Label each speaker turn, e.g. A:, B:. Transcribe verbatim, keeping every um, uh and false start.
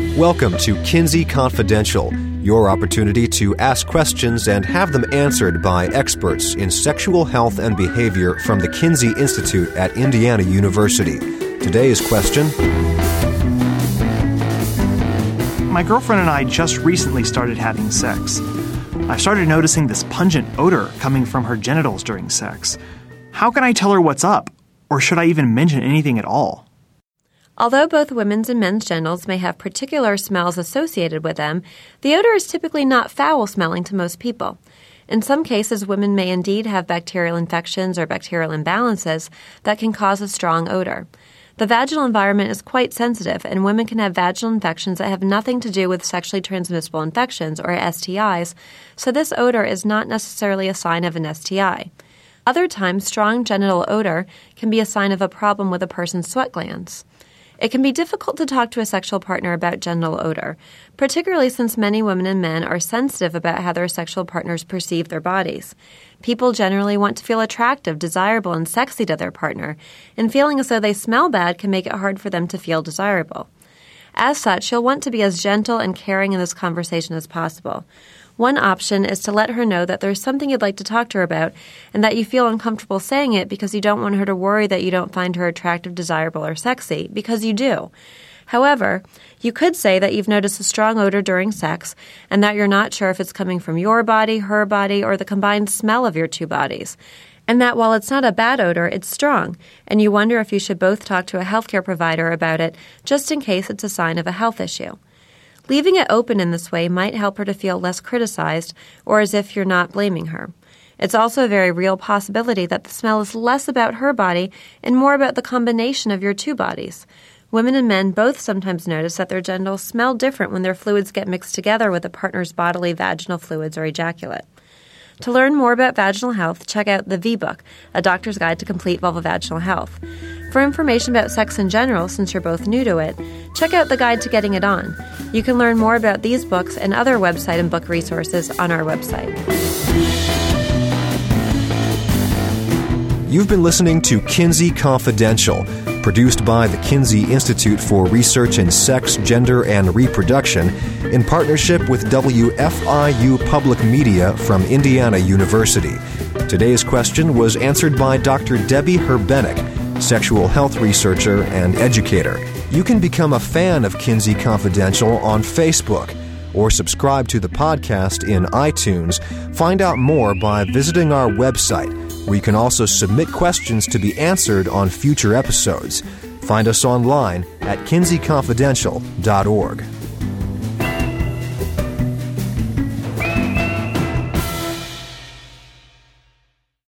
A: Welcome to Kinsey Confidential, your opportunity to ask questions and have them answered by experts in sexual health and behavior from the Kinsey Institute at Indiana University. Today's question:
B: My girlfriend and I just recently started having sex. I started noticing this pungent odor coming from her genitals during sex. How can I tell her what's up? Or should I even mention anything at all?
C: Although both women's and men's genitals may have particular smells associated with them, the odor is typically not foul-smelling to most people. In some cases, women may indeed have bacterial infections or bacterial imbalances that can cause a strong odor. The vaginal environment is quite sensitive, and women can have vaginal infections that have nothing to do with sexually transmissible infections, or S T Is, so this odor is not necessarily a sign of an S T I. Other times, strong genital odor can be a sign of a problem with a person's sweat glands. It can be difficult to talk to a sexual partner about genital odor, particularly since many women and men are sensitive about how their sexual partners perceive their bodies. People generally want to feel attractive, desirable, and sexy to their partner, and feeling as though they smell bad can make it hard for them to feel desirable. As such, you'll want to be as gentle and caring in this conversation as possible. One option is to let her know that there's something you'd like to talk to her about and that you feel uncomfortable saying it because you don't want her to worry that you don't find her attractive, desirable, or sexy, because you do. However, you could say that you've noticed a strong odor during sex and that you're not sure if it's coming from your body, her body, or the combined smell of your two bodies, and that while it's not a bad odor, it's strong, and you wonder if you should both talk to a healthcare provider about it just in case it's a sign of a health issue. Leaving it open in this way might help her to feel less criticized or as if you're not blaming her. It's also a very real possibility that the smell is less about her body and more about the combination of your two bodies. Women and men both sometimes notice that their genitals smell different when their fluids get mixed together with a partner's bodily vaginal fluids or ejaculate. To learn more about vaginal health, check out the V-Book, A Doctor's Guide to Complete Vulvovaginal Health. For information about sex in general, since you're both new to it, check out the Guide to Getting It On. You can learn more about these books and other website and book resources on our website.
A: You've been listening to Kinsey Confidential, produced by the Kinsey Institute for Research in Sex, Gender, and Reproduction in partnership with W F I U Public Media from Indiana University. Today's question was answered by Doctor Debbie Herbenek, sexual health researcher and educator. You can become a fan of Kinsey Confidential on Facebook or subscribe to the podcast in iTunes. Find out more by visiting our website, where you can also submit questions to be answered on future episodes. Find us online at kinsey confidential dot org.